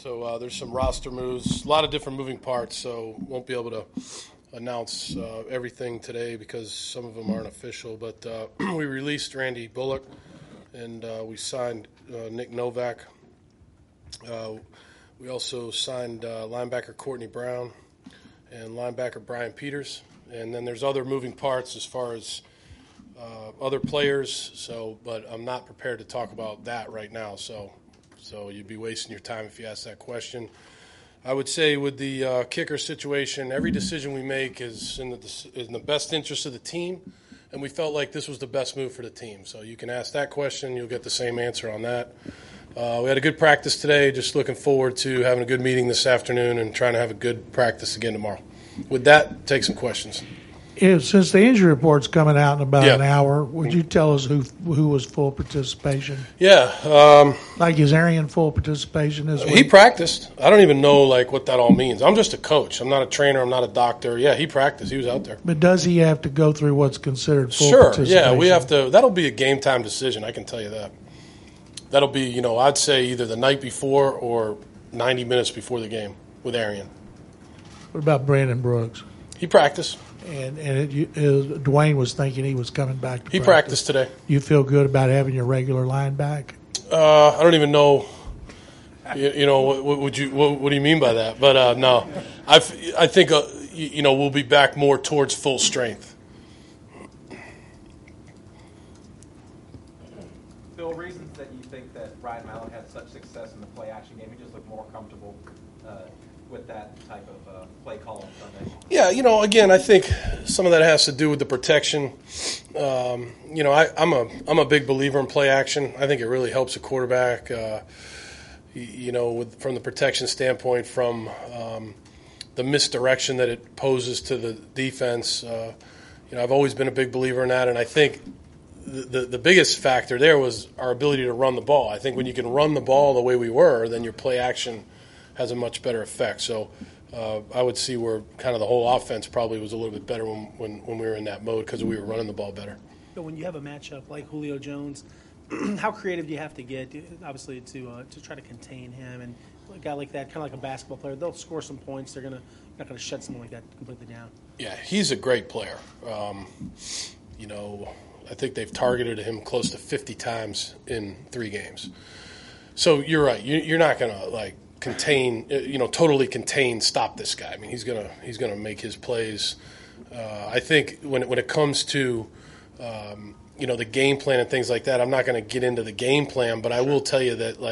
So there's some roster moves, a lot of different moving parts, so won't be able to announce everything today because some of them aren't official. But we released Randy Bullock, and we signed Nick Novak. We also signed linebacker Courtney Brown and linebacker Brian Peters. And then there's other moving parts as far as other players, but I'm not prepared to talk about that right now. So you'd be wasting your time if you ask that question. I would say with the kicker situation, every decision we make is in the best interest of the team, and we felt like this was the best move for the team. So you can ask that question, you'll get the same answer on that. We had a good practice today, just looking forward to having a good meeting this afternoon and trying to have a good practice again tomorrow. With that, take some questions. Since the injury report's coming out in about an hour, would you tell us who was full participation? Yeah. Is Arian full participation this week? He practiced. I don't even know what that all means. I'm just a coach. I'm not a trainer. I'm not a doctor. Yeah, he practiced. He was out there. But does he have to go through what's considered full participation? Sure. Yeah, we have to. That'll be a game time decision. I can tell you that. That'll be, I'd say either the night before or 90 minutes before the game with Arian. What about Brandon Brooks? He practiced. And Dwayne was thinking he was coming back to He practiced today. You feel good about having your regular line back? I don't even know. What do you mean by that? But no, I think we'll be back more towards full strength. Phil, reasons that you think that Ryan Mallett had such success in the play action game, he just looked more comfortable with that type of play call on Sunday? Yeah, again, I think some of that has to do with the protection. I'm a big believer in play action. I think it really helps a quarterback. From the protection standpoint, from the misdirection that it poses to the defense. I've always been a big believer in that, and I think the biggest factor there was our ability to run the ball. I think when you can run the ball the way we were, then your play action has a much better effect. So I would see where kind of the whole offense probably was a little bit better when we were in that mode because we were running the ball better. But when you have a matchup like Julio Jones, how creative do you have to get, obviously, to try to contain him? And a guy like that, kind of like a basketball player, they'll score some points. They're not going to shut someone like that completely down. Yeah, he's a great player. I think they've targeted him close to 50 times in 3 games. So you're right. You're not going to totally stop this guy. I mean, he's gonna make his plays. I think when it comes to the game plan and things like that, I'm not going to get into the game plan, but I will tell you that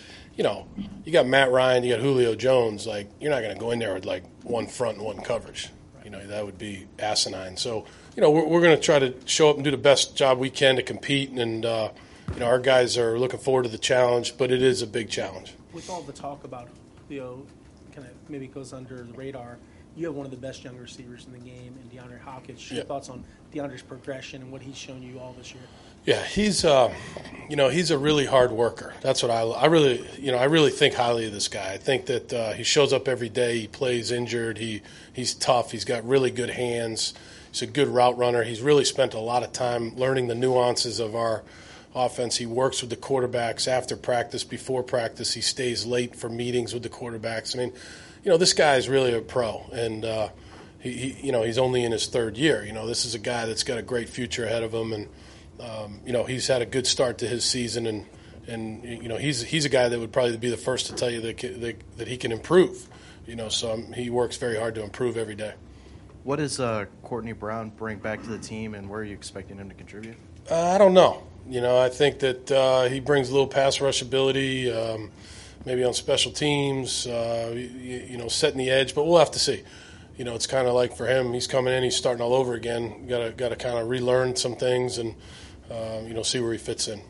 you got Matt Ryan, you got Julio Jones. You're not going to go in there with one front and one coverage. That would be asinine. So we're going to try to show up and do the best job we can to compete, and our guys are looking forward to the challenge, but it is a big challenge. With all the talk about Julio, kind of maybe goes under the radar, you have one of the best young receivers in the game, in DeAndre Hopkins. Your thoughts on DeAndre's progression and what he's shown you all this year? Yeah, he's a really hard worker. That's what I really think highly of this guy. I think that he shows up every day. He plays injured. He's tough. He's got really good hands. He's a good route runner. He's really spent a lot of time learning the nuances of our offense. He works with the quarterbacks after practice, before practice. He stays late for meetings with the quarterbacks. I mean, this guy is really a pro, and he's only in his 3rd year. This is a guy that's got a great future ahead of him, and he's had a good start to his season, and he's a guy that would probably be the first to tell you that he can improve. So he works very hard to improve every day. What does Courtney Brown bring back to the team, and where are you expecting him to contribute? I don't know. I think that he brings a little pass rush ability, maybe on special teams, setting the edge, but we'll have to see. It's kind of like for him, he's coming in, he's starting all over again. Got to kind of relearn some things and, see where he fits in.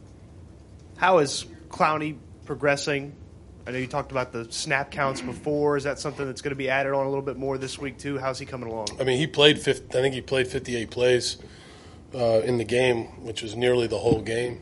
How is Clowney progressing? I know you talked about the snap counts before. Is that something that's going to be added on a little bit more this week too? How's he coming along? I mean, I think he played 58 plays in the game, which was nearly the whole game.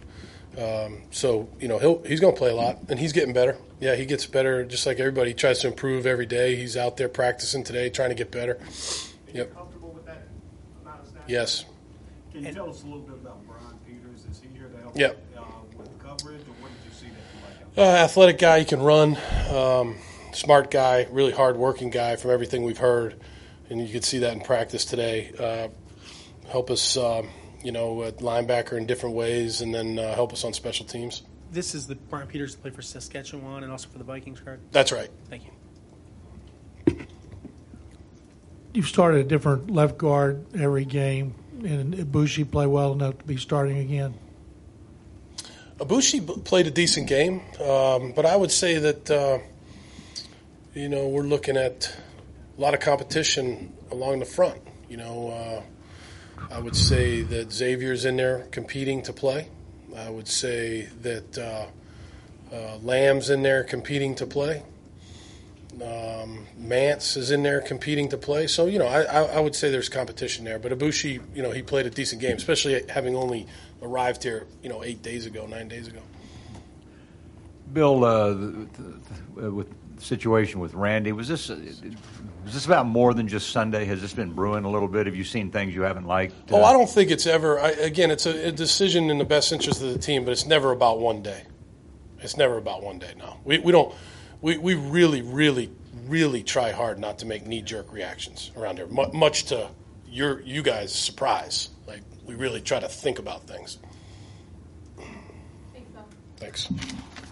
So he's going to play a lot, and he's getting better. Yeah, he gets better just like everybody. He tries to improve every day. He's out there practicing today, trying to get better. Are you comfortable with that amount of snaps? Yes. Can you tell us a little bit about Brian Peters? Is he here to help Yep. with coverage, or what did you see that you like out Athletic guy, he can run. Smart guy, really hard-working guy from everything we've heard, and you could see that in practice today. Help us, at linebacker in different ways, and then help us on special teams. This is the Brian Peters that played for Saskatchewan and also for the Vikings, correct? That's right. Thank you. You've started a different left guard every game, and Ibushi play well enough to be starting again. Ibushi played a decent game, but I would say that, we're looking at a lot of competition along the front. I would say that Xavier's in there competing to play. I would say that Lamb's in there competing to play. Mance is in there competing to play. So, I would say there's competition there. But Ibushi, he played a decent game, especially having only arrived here, 9 days ago. Bill, with the situation with Randy, was this about more than just Sunday? Has this been brewing a little bit? Have you seen things you haven't liked? I don't think it's ever. Again, it's a decision in the best interest of the team, but it's never about one day. It's never about one day. No, we don't. We really, really, really try hard not to make knee-jerk reactions around here, much to you guys' surprise. Like, we really try to think about things. Thanks, Bill. Thanks.